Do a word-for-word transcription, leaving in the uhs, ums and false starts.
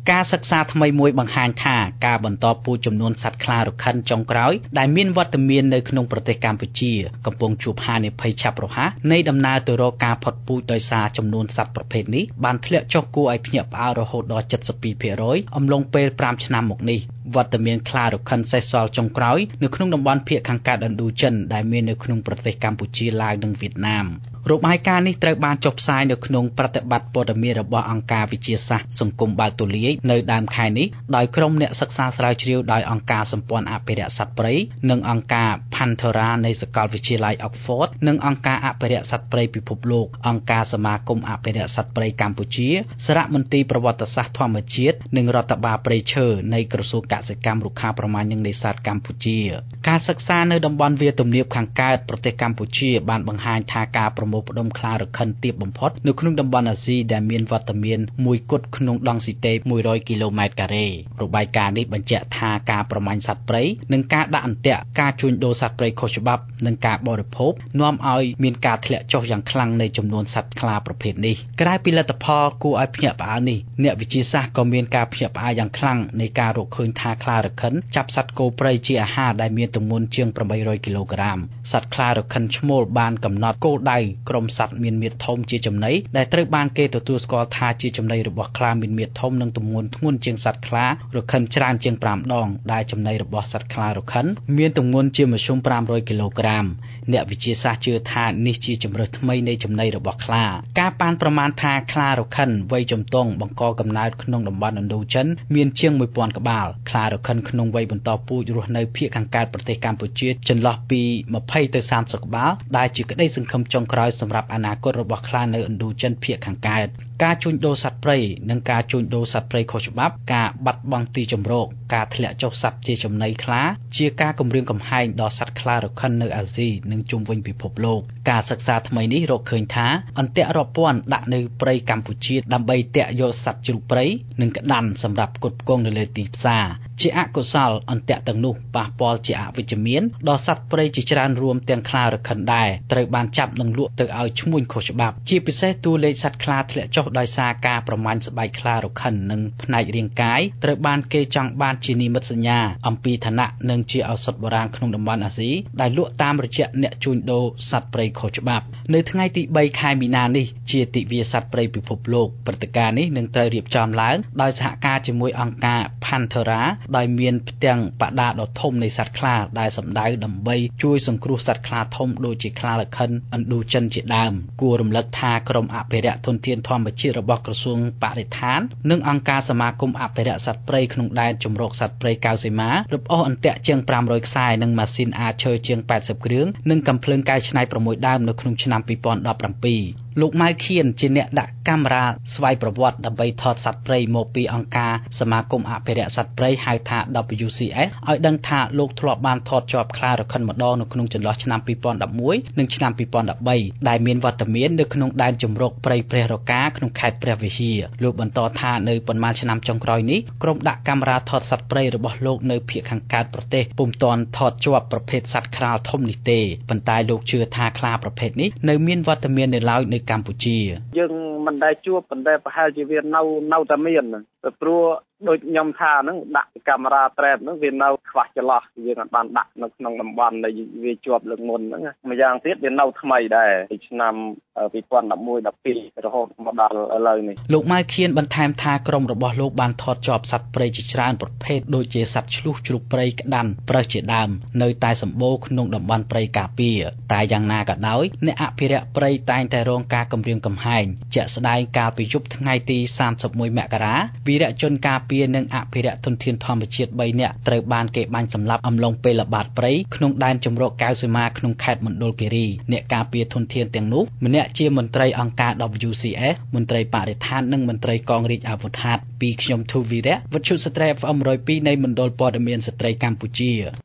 ការសិក្សាថ្មីមួយបង្ហាញថាការបន្តពូជចំនួនសត្វខ្លារខិនចុងក្រោយដែលមានវត្តមាននៅក្នុងប្រទេសកម្ពុជាកំពុងជួបហានិភ័យឆាប់រហ័សនៃដំណើរទៅរកការផុតពូជដោយសារចំនួនសត្វប្រភេទនេះបានធ្លាក់ចុះគួរឲ្យភ្ញាក់ផ្អើលរហូតដល់ seventy-two percent អំឡុងពេលfiveឆ្នាំមកនេះវត្តមានខ្លារខិនសេសសល់ចុងក្រោយនៅក្នុងតំបន់ភាគខាងកើតឥណ្ឌូចិនដែលមាននៅក្នុងប្រទេសកម្ពុជាឡាវនិងវៀតណាមរបាយការណ៍នេះត្រូវបានចុះផ្សាយនៅក្នុងប្រតិបត្តិព័ត៌មានរបស់អង្គការវិទ្យាសាស្ត្រសង្គមបើកទូលាយនៅដើមខែនេះដោយក្រុមអ្នកសិក្សាស្រាវជ្រាវដោយអង្គការសម្ព័ន្ធអភិរក្សសត្វព្រៃនិងអង្គការ Panthera នៃសាកលវិទ្យាល័យ Oxford និងអង្គការអភិរក្សសត្វព្រៃពិភពលោកអង្គការសមាគមអភិរក្សសត្វព្រៃកម្ពុជាសារមន្ទីរប្រវត្តិសាស្ត្រធម្មជាតិនិងរដ្ឋបាលព្រៃឈើនៃក្រសួងកសិកម្មរុក្ខាប្រមាញ់និងនេសាទកម្ពុជាការសិក្សានៅតំបន់វាលទំនាបខាងកើតប្រទេសកម្ពុជាបានបង្ហាញថាការប្រមូលផ្ដុំខ្លារខិនទាបបំផុតនៅក្នុងតំបន់អាស៊ីដែលមានវត្តមានមួយគត់ក្នុងដងស៊ីតេone hundredគីឡូម៉ែត្រការ៉េរបាយការណ៍នេះបញ្ជាក់ថាការប្រមាញ់សត្វព្រៃនិងការដាក់អន្ទាក់ការជួញដូរសត្វព្រៃខុសច្បាប់និងការបរិភោគនាំឲ្យមានការធ្លាក់ចុះយ៉ាងខ្លាំងនៃចំនួនសត្វខ្លាប្រភេទនេះក្រៅពីលទ្ធផលគួរឲ្យភ្ញាក់ផ្អើលនេះអ្នកវិទ្យាសាស្ត្រក៏មានការភ្ញាក់ផ្អើលយ៉ាងខ្លាំងនៃការរកឃើញថាខ្លារខិនចាប់សត្វគោព្រៃជាអាហារដែលមានទម្ងន់ជាងeight hundredគីឡូក្រាមសត្វខ្លារខិនឈ្មោលបានកំណត់គោលដៅក្រុមសត្វមានមាឌធំជាចំណីដែលត្រូវបានគេទទួលស្គាល់ថាជាចំណីរបស់ខ្លាមានមាឌធំនិងទម្ងន់ធ្ងន់ជាងសត្វខ្លារខិនច្រើនជាងfiveដងដែលចំណីរបស់សត្វខ្លារខិនមានទម្ងន់ជាមធ្យមfive hundredគីឡូក្រាមអ្នកវិទ្យាសាស្ត្រជឿថានេះជាជម្រើសថ្មីនៃចំណីរបស់ខ្លាការប៉ាន់ប្រមាណថាខ្លារខិនវ័យជំទង់បង្កកំណើតក្នុងតំបន់ឥណ្ឌូចិនមានជាងone thousandក្បាលខ្លារខិនក្នុងវ័យបន្តពូជរស់នៅភាគខាងកើតប្រទេសកម្ពុជាចន្លោះពីtwentyទៅthirtyក្បាលដែលជាក្តីសង្ឃឹមចុងក្រោយសម្រាប់អនាគតរបស់ខ្លានៅឥណ្ឌូចិនភាគខាងកើតការជួញដូរសត្វព្រៃនិងការជួញដូរសត្វព្រៃខុសច្បាប់ការបាត់បង់ទីជម្រកការធ្លាក់ចុះសត្វជាចំណីខ្លាជាការគំរាមកំហែងដល់សត្វខ្លារខិននៅអាស៊ីនិងជុំវិញពិភពលោកការសិក្សាថ្មីនេះរកឃើញថាអន្ទាក់រាប់ពាន់ដាក់នៅព្រៃកម្ពុជាដើម្បីទាក់យកសត្វជ្រូកព្រៃនិងក្តាន់សម្រាប់ផ្គត់ផ្គង់នៅលើទីផ្សារជាអកុសលអន្ទាក់ទាំងនោះប៉ះពាល់ជាអវិជ្ជមានដល់សត្វព្រៃជាច្រើនរួមទាំងខ្លារខិនដែរត្រូវបានចាប់និងលក់ទៅឲ្យឈ្មួញខុសច្បាប់ជាពិសេសតួលេខសត្វខ្លាធ្លាក់ចុះដោយសារការប្រមាញ់ស្បែកខ្លារខិននិងផ្នែករាងកាយត្រូវបានគេចង់បានជានិមិត្តសញ្ញាអំពីឋានៈនិងជាឱសថបុរាណក្នុងតំបន់អាស៊ីដែលលក់តាមរយៈអ្នកជួញដូរសត្វព្រៃខុសច្បាប់នៅថ្ងៃទីthreeខែមីនានេះជាទិវាសត្វព្រៃពិភពលោកព្រឹត្តិការណ៍នេះនឹងត្រូវរៀបចំឡើងដោយសហការជាមួយអង្គការ Panthera ដោយមានផ្ទាំងបដាដ៏ធំនៃសត្វខ្លាដែលសម្ដៅដើម្បីជួយសង្គ្រោះសត្វខ្លាធំដូចជាខ្លារខិនឥណ្ឌូចិនជាដើមគួររំលឹកថាក្រុមអភិរក្សធនធានធម្មជាតិរបស់ក្រសួងបរិស្ថាននិងអង្គការសមាគមអភិរក្សសត្វព្រៃក្នុងដែនជម្រកសត្វព្រៃកៅសីមារឹបអូសអន្ទាក់ជាងfive hundredខ្សែនិងម៉ាស៊ីនអាតឈើជាងeightyគ្រឿងនិងកាំភ្លើងកែច្នៃsixដើមនៅក្នុងឆ្នាំtwenty seventeenលោកម៉ៅខៀនជាអ្នកដាក់កាមេរ៉ាស្វ័យប្រវត្តិដើម្បីថតសត្វព្រៃមកពីអង្គការសមាគមអភិរក្សសត្វព្រៃហៅថា W C S ឲ្យដឹងថាលោកធ្លាប់បានថតជាប់ខ្លារខិនម្ដងនៅក្នុងចន្លោះឆ្នាំtwenty elevenនិងឆ្នាំtwenty thirteenដែលមានវត្តមាននៅក្នុងដែនជម្រកព្រៃព្រះរកាក្នុងខេត្តព្រះវិហារលោកបន្តថានៅប៉ុន្មានឆ្នាំចុងក្រោយនេះក្រុមដាក់កាមេរ៉ាថតសត្វព្រៃរបស់លោកនៅភាគខាងកើតប្រទេសពុំទាន់ថតជាប់ប្រភេទសត្វក្រាលធំនេះទេប៉ុន្តែលោកជឿថាខ្លាប្រភេទនេះនៅមានវត្តមាននៅឡើយនៅកម្ពុជាយើងមិនដែលជួបប៉ុន្តែប្រហែលជាវានៅនៅតែមានព្រោះដូចខ្ញុំថាហ្នឹងដាក់កាមេរ៉ាត្រេបហ្នឹងវានៅខ្វះចន្លោះយើងអាចបានដាក់នៅក្នុងតំបន់ដែលវាជាប់លើកមុនហ្នឹងម្យ៉ាងទៀតវានៅថ្មីដែរពីឆ្នាំtwenty eleven twelveរហូតមកដល់ឥឡូវនេះលោកម៉ៅខៀនបន្ថែមថាក្រុមរបស់លោកបានថតជាប់សត្វព្រៃជាច្រើនប្រភេទដូចជាសត្វឆ្លុះជ្រូកព្រៃក្តាន់ប្រើសជាដើមនៅតែសម្បូរក្នុងតំបន់ព្រៃការពារតែយ៉ាងណាក៏ដោយអ្នកអភិរក្សព្រៃតែងតែរងការគំរាមកំហែងជាក់ស្ដែងកាលពីយប់ថ្ងៃទីthirty-oneមករាវីរៈជនការពារនិងអភិរក្សធនធានធម្មជាតិthreeនាក់ត្រូវបានគេបាញ់សម្លាប់អំឡុងពេលល្បាតព្រៃក្នុងដែនជម្រកកៅសីមាក្នុងខេត្តមណ្ឌលគិរីអ្នកការពារធនធានទាំងនោះម្នាក់ជាមន្ត្រីអង្គការ W C S មន្ត្រីបរិស្ថាននិងមន្ត្រីកងរាជអាវុធហត្ថពីខ្ញុំធូវីរៈវិទ្យុស្ត្រី F M one oh twoនៃមណ្ឌលព័ត៌មានស្ត្រីកម្ពុជា